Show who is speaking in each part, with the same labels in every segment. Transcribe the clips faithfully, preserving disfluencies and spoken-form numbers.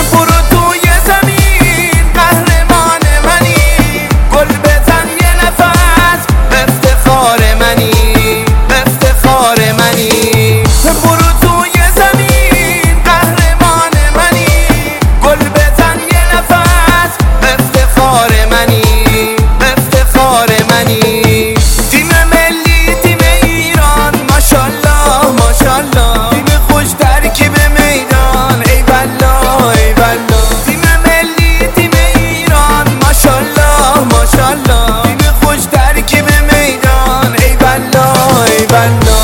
Speaker 1: برو توی زمین قهرمان منی، گل بزن یه نفس افتخار منی، افتخار منی. برو توی زمین قهرمان منی، گل بزن یه نفس افتخار منی، افتخار منی. تیم ملی تیم ایران ماشالله ماشالله، تیم خوش ترکیب میدان ای والله ای والله. تیم ملی تیم ایران ماشالله ماشالله، تیم خوش ترکیب میدان ای والله ای والله.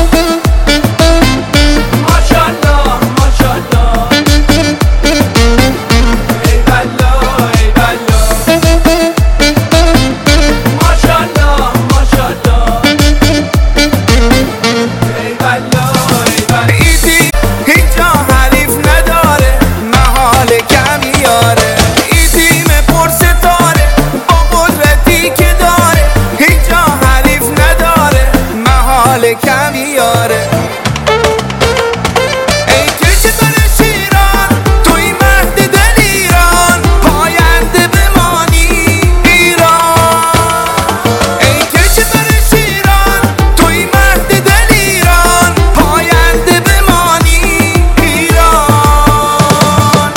Speaker 1: کمیاره ای کشور شیران توی مهد دل ایران، پاینده بمانی ایران. ای کشور شیران توی مهد دل ایران، پاینده بمانی ایران.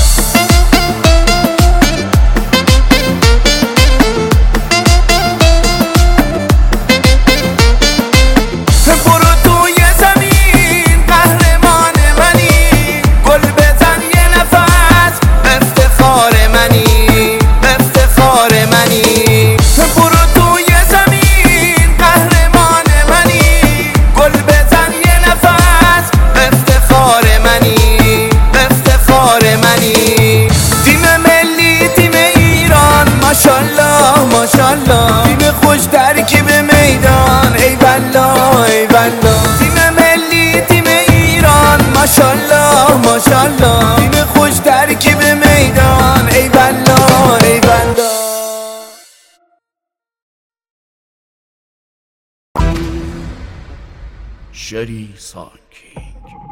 Speaker 1: برو توی زمین قهرمان منی، گل بزن یه نفس افتخار منی، افتخار منی. برو توی زمین قهرمان منی، گل بزن یه نفس افتخار منی، افتخار منی. تیم ملی تیم ایران ماشالله ماشالله، تیم خوش ترکیب میدان ای والله ای والله. تیم ملی تیم ایران ماشالله ماشالله، تیم خوش ترکیب میدان ای والله ای والله.
Speaker 2: شری سانکینگ